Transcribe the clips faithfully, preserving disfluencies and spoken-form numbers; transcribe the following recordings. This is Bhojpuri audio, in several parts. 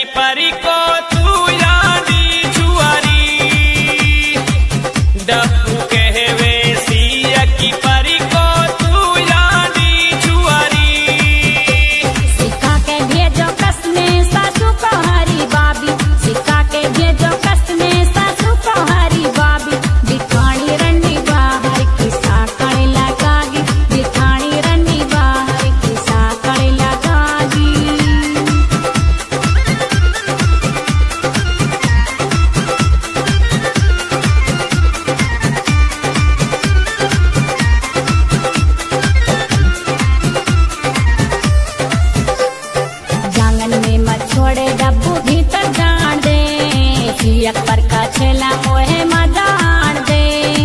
परी को तू यादी छुआरी डब्बू कहवे सिया की परी को तू यादी छुआरी सिक्का के भेजो कस में सासू को हरी बाबी सिक्का के भेजो कस में सासू को हरी बाबी बिठाणी रंडी बाहर किसा कड़े लगागी बिठाणी रंडी बाहर किसा कड़े लगागी जांगन में मत छोड़े डब्बू भीतर जान दे सियक पर का छेला ओहे मजान दे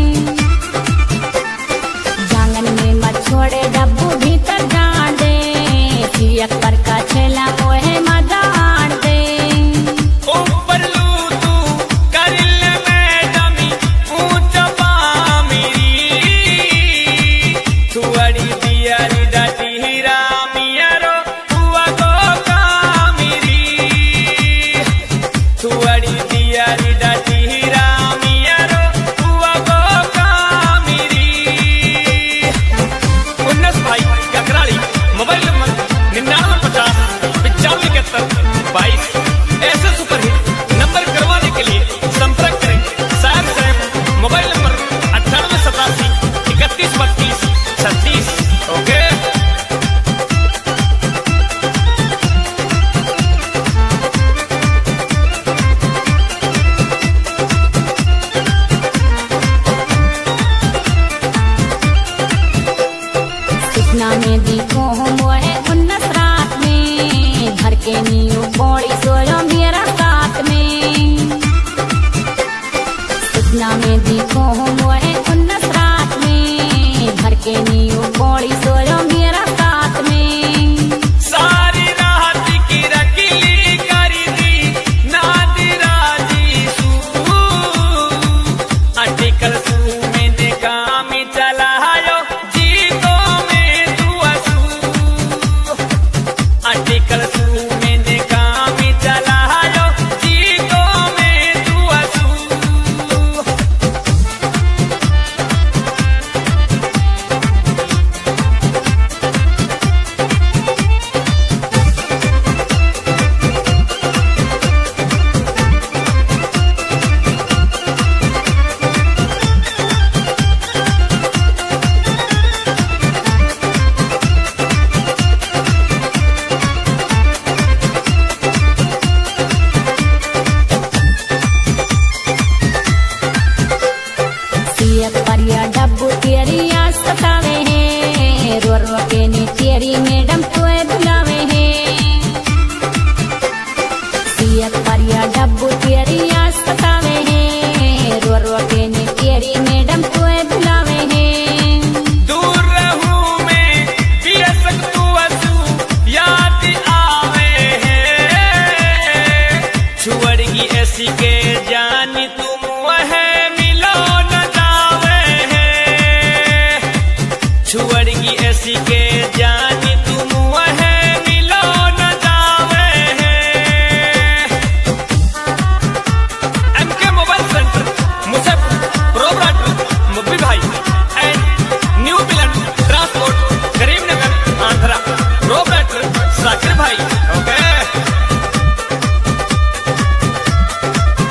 जांगन में मत छोड़े डब्बू भीतर जान दे सियक पर का छेला ओहे मजान दे ऊपर लू तू करिल में जमी ऊंच पामीरी तू अड़ी दियारी डाटी हीरा मियारो हुआ गो कामिरी तू अड़ी दियारी डाटी हीरा मियारो हुआ गो कामिरी उन्नीस भाई ककराली मोबाइल नंबर निन्यानवे पचास पिचानवे इकहत्तर बाईस ऐसे सुपरहिट नंबर करवाने के लिए संपर्क करें साहब साहब मोबाइल नंबर अट्ठानवे सतासी इकतीस बत्तीस छत्तीस ओके सपना में देखो हम है उन्नस रात में भर के नींव पौड़ी सोयो मेरा साथ में सपना में देखो हम है उन्नस रात में भर के नींव पौड़ी सोयो मेरा साथ में सारी रात की रकीली करी दी नादी राजी सू आर्टिकल सू में कामी चलायो जीतो में तू असू आर्टिकल सू में कामी चलायो जीतो में तू असू सियक परिया डब्बू तेरिया सतावे हैं रो रो के नी तेरी मैडम तोए बुलावे हैं सियक परिया डब्बू तेरिया सतावे हैं रो रो के नी तेरी मैडम तोए बुलावे हैं दूर रहूं मैं पियसक तू असू याद आवे है छुअड़गी ऐसी के जानी तुम वह मिलो न जावे है छुअड़गी ऐसी के जानी तुम वह मिलो न जावे है MK mobile centre Muzaffar proprietor Mubbi भाई and new Milan transport Karimnagar Andhra proprietor Sakir भाई ओके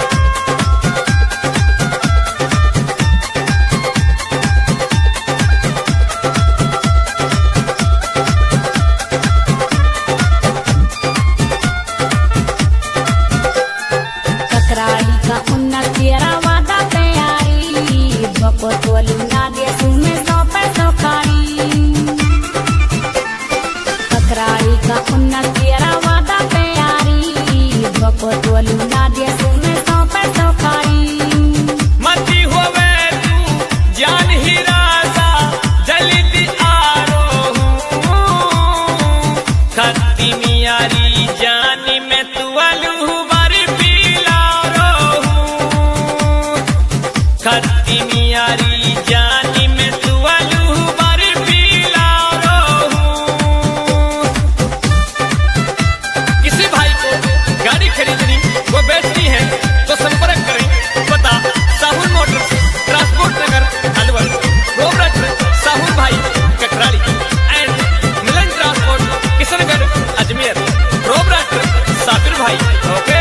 ओके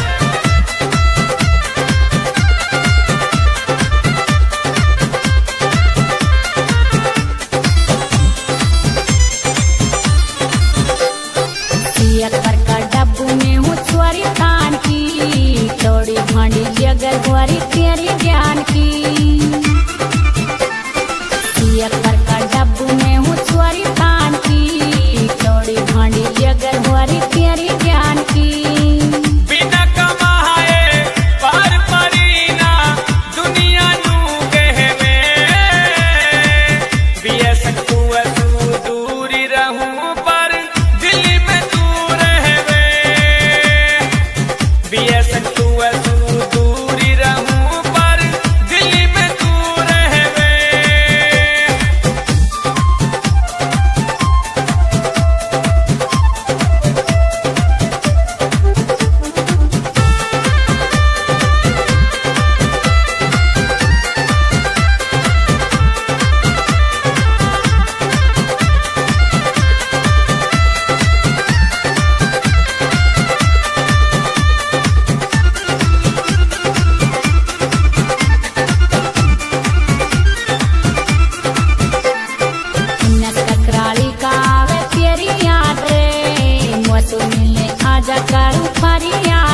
सियकर का डब्बू में हूँ छोरी थान की चौड़ी भांडी जगर भरी तेरी ज्ञान की सियकर का डब्बू में हूँ छोरी थान की चौड़ी भांडी जगर भरी तेरी ज्ञान की बिना कमाए पार परीना दुनिया नू कहवे बियसक तू तू दूरी रहूं पर दिल में तू रहवे बियसक तू तू दूरी रहूं पर दिल में तू रहवे नस ककराली का वे तेरी याद रे मौसम मिलने आजा करूँ फरियाद